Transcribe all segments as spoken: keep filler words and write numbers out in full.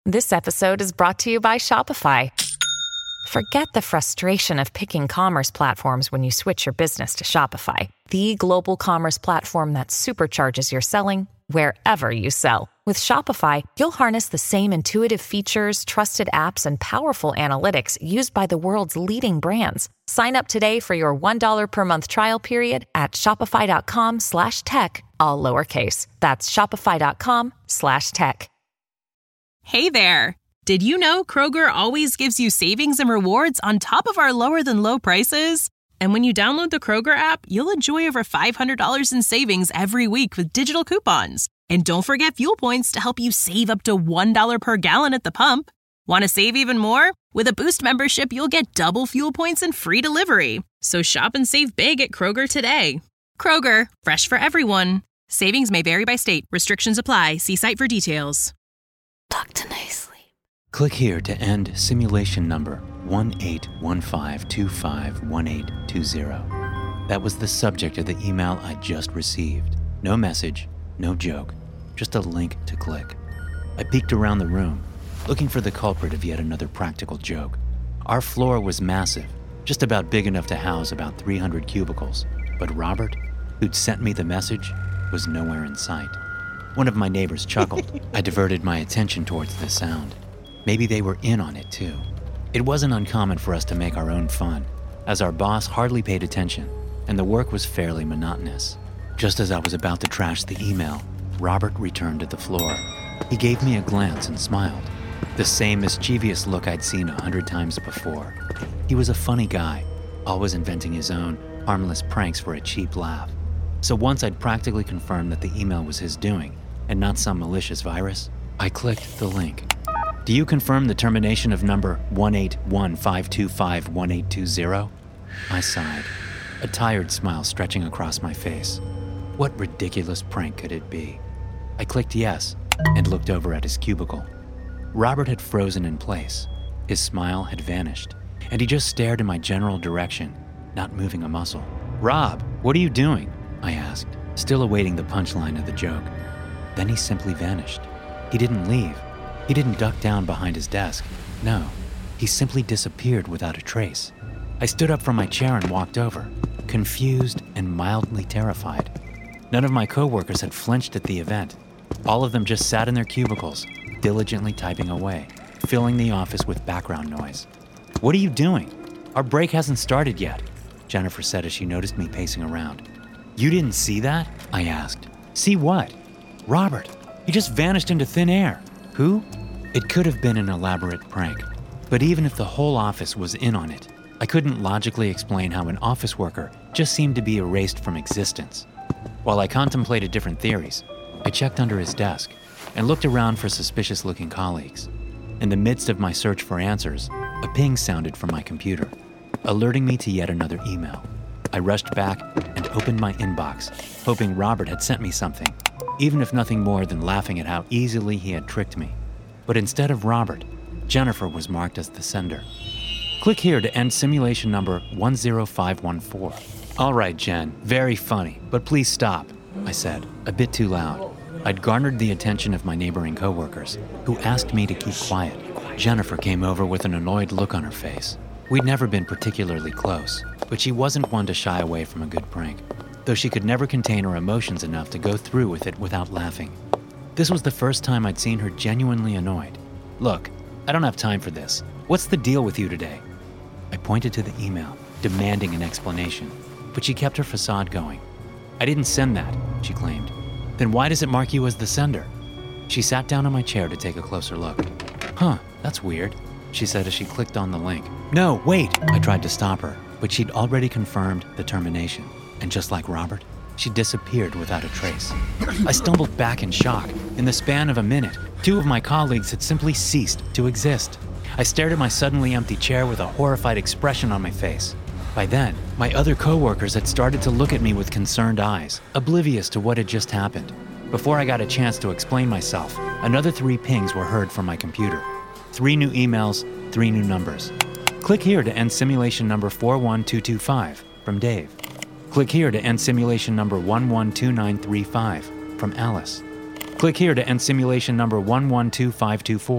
This episode is brought to you by Shopify. Forget the frustration of picking commerce platforms when you switch your business to Shopify, the global commerce platform that supercharges your selling wherever you sell. With Shopify, you'll harness the same intuitive features, trusted apps, and powerful analytics used by the world's leading brands. Sign up today for your one dollar per month trial period at shopify.com slash tech, all lowercase. That's shopify.com slash tech. Hey there! Did you know Kroger always gives you savings and rewards on top of our lower-than-low prices? And when you download the Kroger app, you'll enjoy over five hundred dollars in savings every week with digital coupons. And don't forget fuel points to help you save up to one dollar per gallon at the pump. Want to save even more? With a Boost membership, you'll get double fuel points and free delivery. So shop and save big at Kroger today. Kroger, fresh for everyone. Savings may vary by state. Restrictions apply. See site for details. Doctor No Sleep. Click here to end simulation number one eight one five two five one eight two zero. That was the subject of the email I just received. No message, no joke, just a link to click. I peeked around the room, looking for the culprit of yet another practical joke. Our floor was massive, just about big enough to house about three hundred cubicles. But Robert, who'd sent me the message, was nowhere in sight. One of my neighbors chuckled. I diverted my attention towards the sound. Maybe they were in on it too. It wasn't uncommon for us to make our own fun, as our boss hardly paid attention, and the work was fairly monotonous. Just as I was about to trash the email, Robert returned to the floor. He gave me a glance and smiled, the same mischievous look I'd seen a hundred times before. He was a funny guy, always inventing his own harmless pranks for a cheap laugh. So once I'd practically confirmed that the email was his doing, and not some malicious virus, I clicked the link. Do you confirm the termination of number one eight one five two five one eight two zero? I sighed, a tired smile stretching across my face. What ridiculous prank could it be? I clicked yes and looked over at his cubicle. Robert had frozen in place. His smile had vanished, and he just stared in my general direction, not moving a muscle. Rob, what are you doing? I asked, still awaiting the punchline of the joke. Then he simply vanished. He didn't leave. He didn't duck down behind his desk. No, he simply disappeared without a trace. I stood up from my chair and walked over, confused and mildly terrified. None of my coworkers had flinched at the event. All of them just sat in their cubicles, diligently typing away, filling the office with background noise. What are you doing? Our break hasn't started yet, Jennifer said as she noticed me pacing around. You didn't see that? I asked. See what? Robert, he just vanished into thin air. Who? It could have been an elaborate prank, but even if the whole office was in on it, I couldn't logically explain how an office worker just seemed to be erased from existence. While I contemplated different theories, I checked under his desk and looked around for suspicious-looking colleagues. In the midst of my search for answers, a ping sounded from my computer, alerting me to yet another email. I rushed back and opened my inbox, hoping Robert had sent me something, even if nothing more than laughing at how easily he had tricked me. But instead of Robert, Jennifer was marked as the sender. Click here to end simulation number one zero five one four. All right, Jen, very funny, but please stop, I said, a bit too loud. I'd garnered the attention of my neighboring coworkers, who asked me to keep quiet. Jennifer came over with an annoyed look on her face. We'd never been particularly close, but she wasn't one to shy away from a good prank, though she could never contain her emotions enough to go through with it without laughing. This was the first time I'd seen her genuinely annoyed. Look, I don't have time for this. What's the deal with you today? I pointed to the email, demanding an explanation, but she kept her facade going. I didn't send that, she claimed. Then why does it mark you as the sender? She sat down in my chair to take a closer look. Huh, that's weird, she said as she clicked on the link. No, wait, I tried to stop her, but she'd already confirmed the termination. And just like Robert, she disappeared without a trace. I stumbled back in shock. In the span of a minute, two of my colleagues had simply ceased to exist. I stared at my suddenly empty chair with a horrified expression on my face. By then, my other coworkers had started to look at me with concerned eyes, oblivious to what had just happened. Before I got a chance to explain myself, another three pings were heard from my computer. Three new emails, three new numbers. Click here to end simulation number four one two two five from Dave. Click here to end simulation number one one two nine three five from Alice. Click here to end simulation number one one two five two four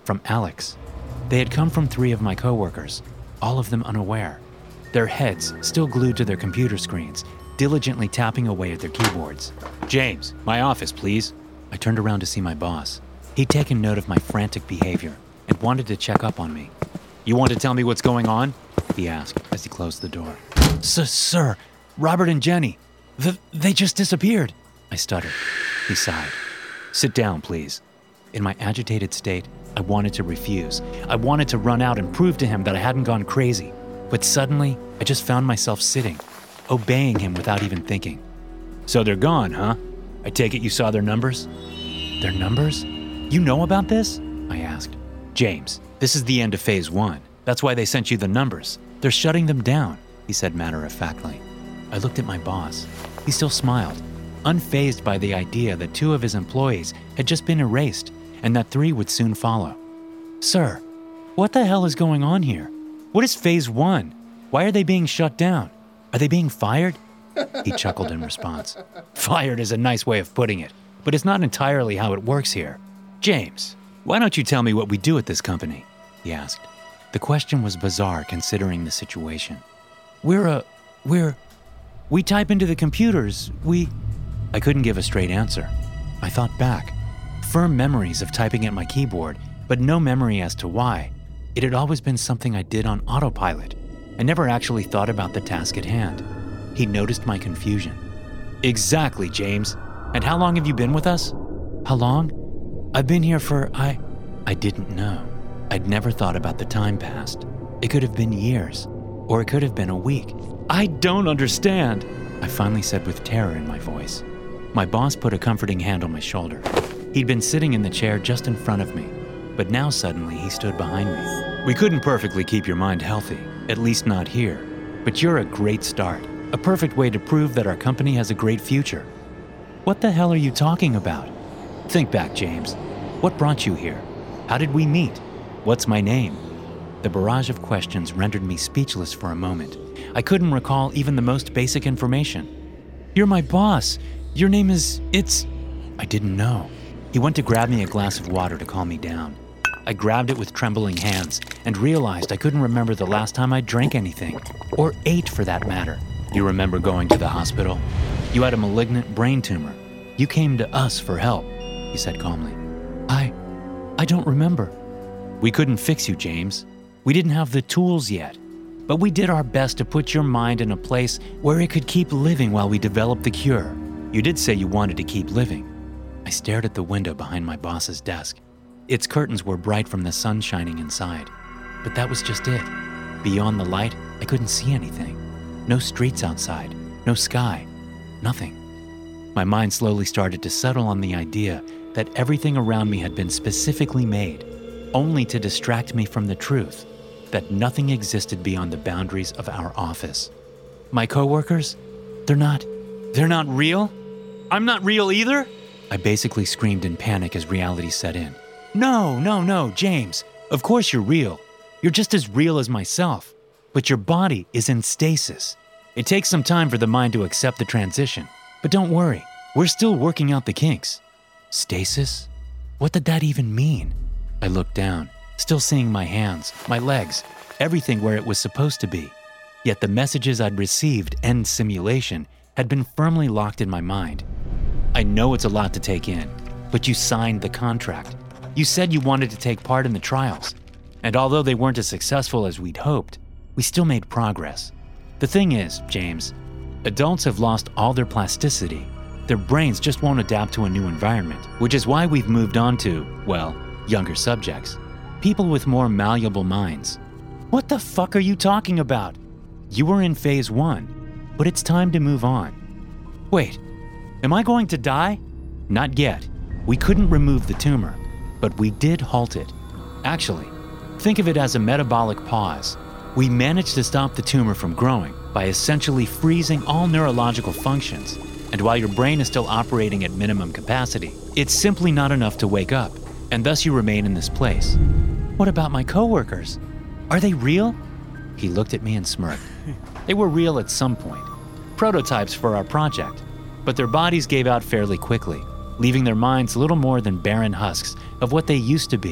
from Alex. They had come from three of my coworkers, all of them unaware, their heads still glued to their computer screens, diligently tapping away at their keyboards. "James, my office, please." I turned around to see my boss. He'd taken note of my frantic behavior and wanted to check up on me. "You want to tell me what's going on?" he asked as he closed the door. "S- Sir, Robert and Jenny, th- they just disappeared," I stuttered. He sighed. "Sit down, please." In my agitated state, I wanted to refuse. I wanted to run out and prove to him that I hadn't gone crazy. But suddenly, I just found myself sitting, obeying him without even thinking. "So they're gone, huh? I take it you saw their numbers?" "Their numbers? You know about this?" I asked. "James, this is the end of phase one. That's why they sent you the numbers. They're shutting them down," he said matter-of-factly. I looked at my boss. He still smiled, unfazed by the idea that two of his employees had just been erased and that three would soon follow. "Sir, what the hell is going on here? What is phase one? Why are they being shut down? Are they being fired?" He chuckled in response. "Fired is a nice way of putting it, but it's not entirely how it works here. James, why don't you tell me what we do at this company?" he asked. The question was bizarre considering the situation. We're a... we're... We type into the computers, we... I couldn't give a straight answer. I thought back. Firm memories of typing at my keyboard, but no memory as to why. It had always been something I did on autopilot. I never actually thought about the task at hand. He noticed my confusion. "Exactly, James. And how long have you been with us?" "How long? I've been here for... I... I didn't know. I'd never thought about the time past. It could have been years, or it could have been a week. "I don't understand," I finally said with terror in my voice. My boss put a comforting hand on my shoulder. He'd been sitting in the chair just in front of me, but now suddenly he stood behind me. "We couldn't perfectly keep your mind healthy, at least not here, but you're a great start, a perfect way to prove that our company has a great future." "What the hell are you talking about?" "Think back, James. What brought you here? How did we meet? What's my name?" The barrage of questions rendered me speechless for a moment. I couldn't recall even the most basic information. "You're my boss. Your name is... it's..." I didn't know. He went to grab me a glass of water to calm me down. I grabbed it with trembling hands and realized I couldn't remember the last time I drank anything, or ate for that matter. "You remember going to the hospital? You had a malignant brain tumor. You came to us for help," he said calmly. I... I don't remember." "We couldn't fix you, James. We didn't have the tools yet. But we did our best to put your mind in a place where it could keep living while we developed the cure. You did say you wanted to keep living." I stared at the window behind my boss's desk. Its curtains were bright from the sun shining inside. But that was just it. Beyond the light, I couldn't see anything. No streets outside, no sky, nothing. My mind slowly started to settle on the idea that everything around me had been specifically made, only to distract me from the truth, that nothing existed beyond the boundaries of our office. My coworkers? They're not... They're not real? I'm not real either? I basically screamed in panic as reality set in. "No, no, no, James. Of course you're real. You're just as real as myself. But your body is in stasis. It takes some time for the mind to accept the transition. But don't worry, we're still working out the kinks." Stasis? What did that even mean? I looked down, still seeing my hands, my legs, everything where it was supposed to be. Yet the messages I'd received end simulation had been firmly locked in my mind. "I know it's a lot to take in, but you signed the contract. You said you wanted to take part in the trials. And although they weren't as successful as we'd hoped, we still made progress. The thing is, James, adults have lost all their plasticity. Their brains just won't adapt to a new environment, which is why we've moved on to, well, younger subjects. People with more malleable minds." "What the fuck are you talking about?" "You were in phase one, but it's time to move on." "Wait, am I going to die?" "Not yet. We couldn't remove the tumor, but we did halt it. Actually, think of it as a metabolic pause. We managed to stop the tumor from growing by essentially freezing all neurological functions. And while your brain is still operating at minimum capacity, it's simply not enough to wake up, and thus you remain in this place." "What about my coworkers? Are they real?" He looked at me and smirked. "They were real at some point. Prototypes for our project. But their bodies gave out fairly quickly, leaving their minds little more than barren husks of what they used to be.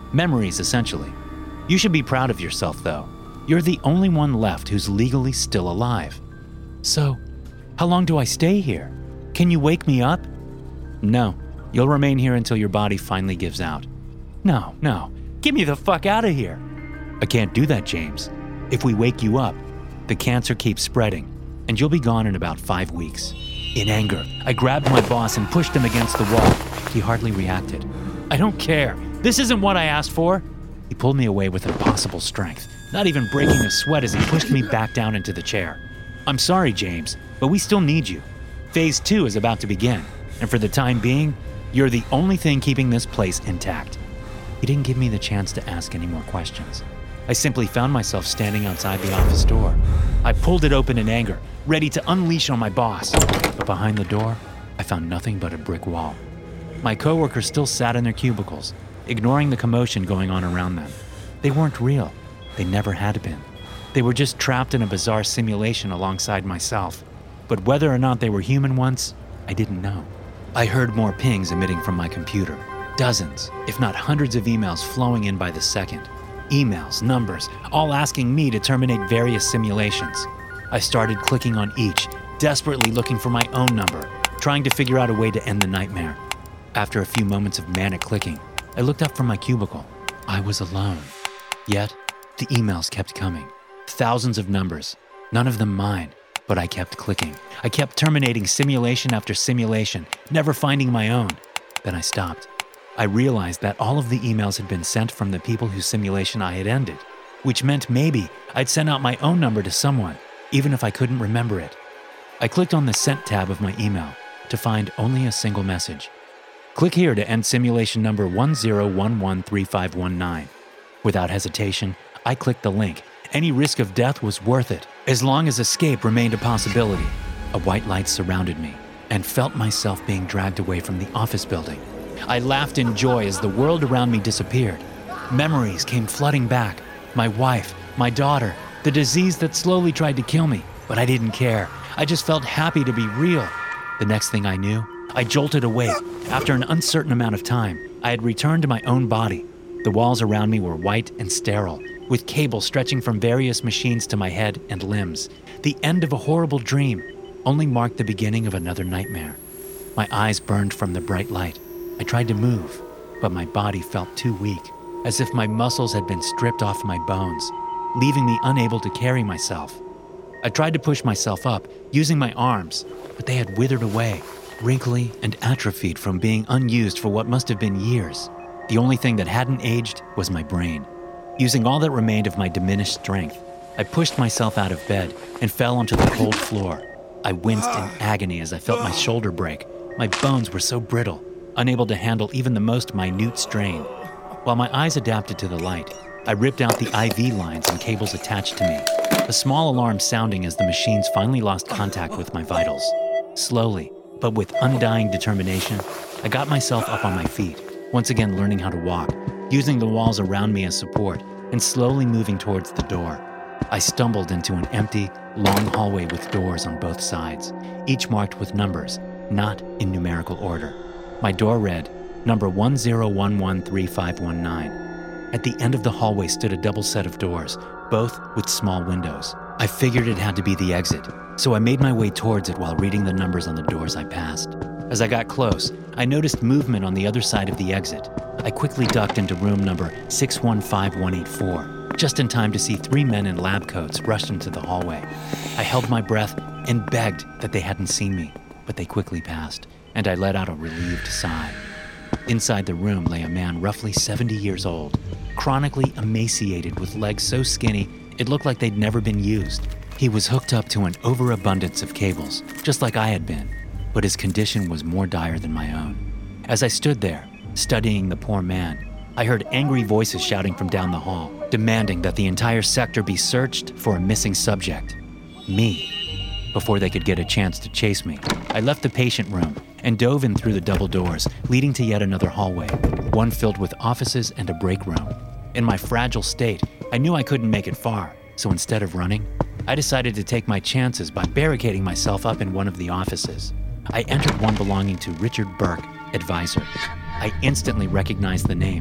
Memories, essentially. You should be proud of yourself, though. You're the only one left who's legally still alive. So, how long do I stay here? Can you wake me up? No, you'll remain here until your body finally gives out. No, no, get me the fuck out of here. I can't do that, James. If we wake you up, the cancer keeps spreading, and you'll be gone in about five weeks. In anger, I grabbed my boss and pushed him against the wall. He hardly reacted. I don't care. This isn't what I asked for. He pulled me away with impossible strength, not even breaking a sweat as he pushed me back down into the chair. I'm sorry, James, but we still need you. Phase two is about to begin, and for the time being, you're the only thing keeping this place intact. He didn't give me the chance to ask any more questions. I simply found myself standing outside the office door. I pulled it open in anger, ready to unleash on my boss. But behind the door, I found nothing but a brick wall. My coworkers still sat in their cubicles, ignoring the commotion going on around them. They weren't real. They never had been. They were just trapped in a bizarre simulation alongside myself. But whether or not they were human ones, I didn't know. I heard more pings emitting from my computer. Dozens, if not hundreds of emails flowing in by the second. Emails, numbers, all asking me to terminate various simulations. I started clicking on each, desperately looking for my own number, trying to figure out a way to end the nightmare. After a few moments of manic clicking, I looked up from my cubicle. I was alone. Yet, the emails kept coming. Thousands of numbers, none of them mine, but I kept clicking. I kept terminating simulation after simulation, never finding my own. Then I stopped. I realized that all of the emails had been sent from the people whose simulation I had ended, which meant maybe I'd sent out my own number to someone, even if I couldn't remember it. I clicked on the Sent tab of my email to find only a single message. Click here to end simulation number one zero one one three five one nine. Without hesitation, I clicked the link. Any risk of death was worth it, as long as escape remained a possibility. A white light surrounded me, and felt myself being dragged away from the office building. I laughed in joy as the world around me disappeared. Memories came flooding back. My wife, my daughter, the disease that slowly tried to kill me, but I didn't care. I just felt happy to be real. The next thing I knew, I jolted awake. After an uncertain amount of time, I had returned to my own body. The walls around me were white and sterile, with cables stretching from various machines to my head and limbs. The end of a horrible dream only marked the beginning of another nightmare. My eyes burned from the bright light. I tried to move, but my body felt too weak, as if my muscles had been stripped off my bones, leaving me unable to carry myself. I tried to push myself up, using my arms, but they had withered away, wrinkly and atrophied from being unused for what must have been years. The only thing that hadn't aged was my brain. Using all that remained of my diminished strength, I pushed myself out of bed and fell onto the cold floor. I winced in agony as I felt my shoulder break. My bones were so brittle, unable to handle even the most minute strain. While my eyes adapted to the light, I ripped out the I V lines and cables attached to me, a small alarm sounding as the machines finally lost contact with my vitals. Slowly, but with undying determination, I got myself up on my feet, once again learning how to walk, using the walls around me as support, and slowly moving towards the door. I stumbled into an empty, long hallway with doors on both sides, each marked with numbers, not in numerical order. My door read, number one zero one one three five one nine. At the end of the hallway stood a double set of doors, both with small windows. I figured it had to be the exit, so I made my way towards it while reading the numbers on the doors I passed. As I got close, I noticed movement on the other side of the exit. I quickly ducked into room number six one five one eight four, just in time to see three men in lab coats rush into the hallway. I held my breath and begged that they hadn't seen me, but they quickly passed, and I let out a relieved sigh. Inside the room lay a man roughly seventy years old, chronically emaciated with legs so skinny it looked like they'd never been used. He was hooked up to an overabundance of cables, just like I had been, but his condition was more dire than my own. As I stood there, studying the poor man, I heard angry voices shouting from down the hall, demanding that the entire sector be searched for a missing subject, me. Before they could get a chance to chase me, I left the patient room and dove in through the double doors, leading to yet another hallway, one filled with offices and a break room. In my fragile state, I knew I couldn't make it far, so instead of running, I decided to take my chances by barricading myself up in one of the offices. I entered one belonging to Richard Burke, advisor. I instantly recognized the name.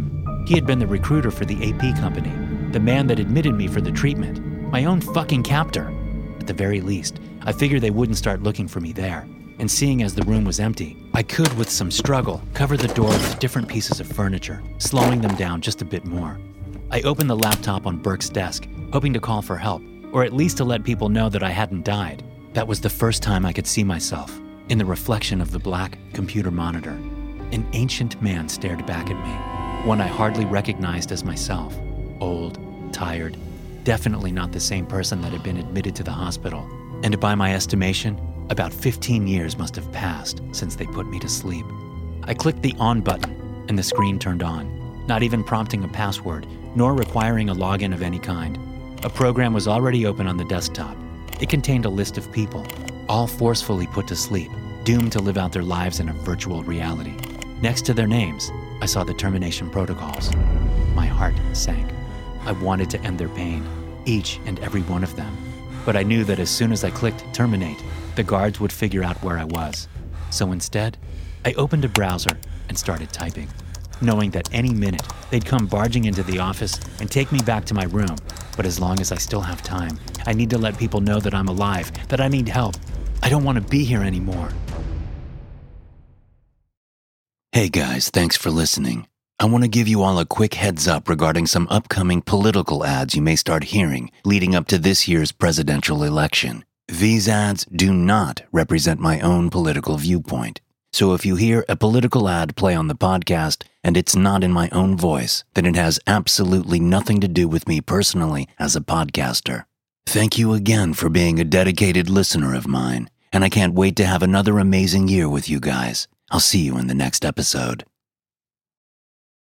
He had been the recruiter for the A P company, the man that admitted me for the treatment, my own fucking captor. At the very least, I figured they wouldn't start looking for me there. And seeing as the room was empty, I could, with some struggle, cover the door with different pieces of furniture, slowing them down just a bit more. I opened the laptop on Burke's desk, hoping to call for help, or at least to let people know that I hadn't died. That was the first time I could see myself, in the reflection of the black computer monitor. An ancient man stared back at me, one I hardly recognized as myself. Old, tired, definitely not the same person that had been admitted to the hospital. And by my estimation, about fifteen years must have passed since they put me to sleep. I clicked the on button, and the screen turned on, not even prompting a password, nor requiring a login of any kind. A program was already open on the desktop. It contained a list of people, all forcefully put to sleep, doomed to live out their lives in a virtual reality. Next to their names, I saw the termination protocols. My heart sank. I wanted to end their pain, each and every one of them. But I knew that as soon as I clicked terminate, the guards would figure out where I was. So instead, I opened a browser and started typing, knowing that any minute they'd come barging into the office and take me back to my room. But as long as I still have time, I need to let people know that I'm alive, that I need help. I don't want to be here anymore. Hey guys, thanks for listening. I want to give you all a quick heads up regarding some upcoming political ads you may start hearing leading up to this year's presidential election. These ads do not represent my own political viewpoint. So if you hear a political ad play on the podcast and it's not in my own voice, then it has absolutely nothing to do with me personally as a podcaster. Thank you again for being a dedicated listener of mine, and I can't wait to have another amazing year with you guys. I'll see you in the next episode.